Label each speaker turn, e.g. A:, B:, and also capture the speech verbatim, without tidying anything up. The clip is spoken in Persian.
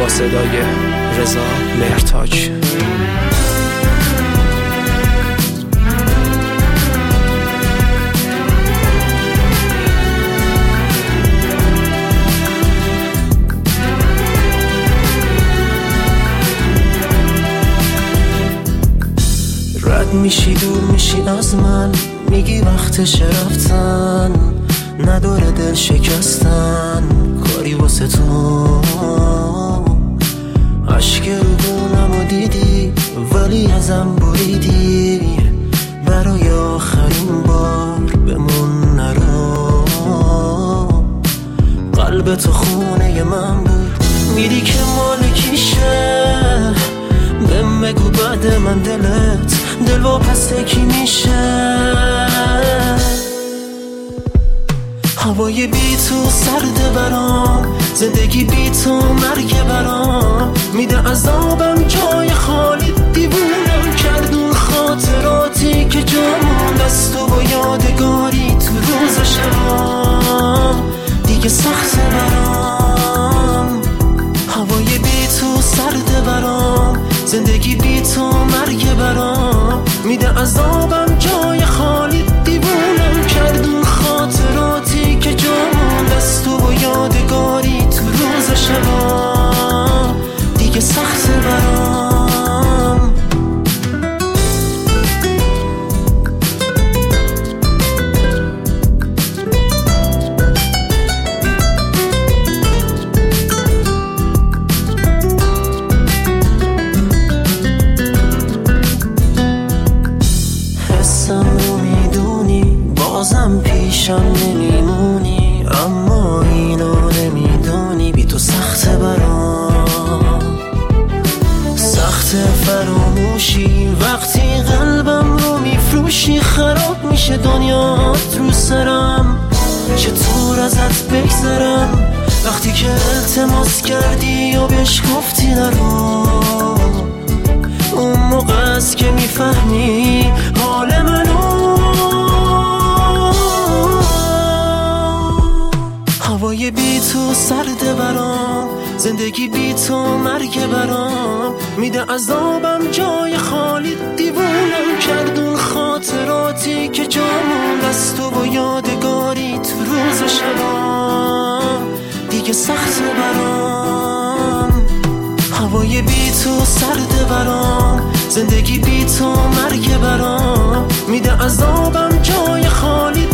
A: با صدای رضا مهرتاج.
B: رد میشی دور میشی از من، میگی وقتش رفتن، نداره دل شکستن کاری واسه تو. عشق روگونمو دیدی ولی ازم بریدی، برای آخرین بار بمون نرو. قلب تو خونه من بود، میدی که مالکیشه، بهم بگو بعد من دلت دل واپسه کی میشه. هوای بی تو سرده برام، زندگی بی تو مرگ برام، میده عذابم جای خالی، دیوونم کردون خاطراتی که جامون دست و یادگاری تو روز شبام دیگه سخته برام. هوای بی تو سرده برام، زندگی بی تو مرگ برام، میده عذابم جای خالی، دیوونم کردون خاطراتی که جامون دست و یادگاری تو روز شبام دیگه سخته برام. بازم پیشم نمیمونی، اما اینو نمیدونی بی تو سخته برام. سخت فراموشی وقتی قلبم رو میفروشی، خراب میشه دنیات رو سرم، چطور ازت بگذرم وقتی که التماس کردی و بهش گفتی نرو. اون موقع است که میفهمی حال منو. هوای بی تو سرده برام، زندگی بی تو مرگ برام، میده عذابم جای خالی، دیوونم کردون خاطراتی که جامون دست و یادگاری تو روز شبام دیگه سخته برام. هوای بی تو سرده برام، زندگی بی تو مرگ برام، میده عذابم جای خالی،